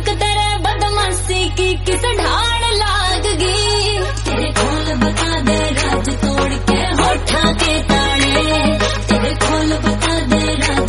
इश्क तेरे बदमाशी की किस ढाल लाग गई। तेरे खोल बता दे राज तोड़ के होठा के ताले, तेरे खोल बता दे राज